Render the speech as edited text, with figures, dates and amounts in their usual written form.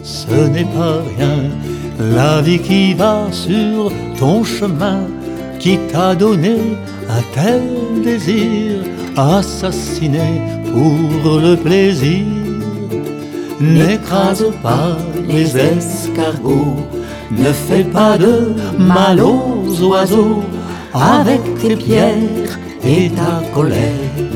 ce n'est pas rien. La vie qui va sur ton chemin, qui t'a donné un tel désir, assassiné pour le plaisir. N'écrase pas les escargots, ne fais pas de mal aux oiseaux, avec tes pierres et ta colère.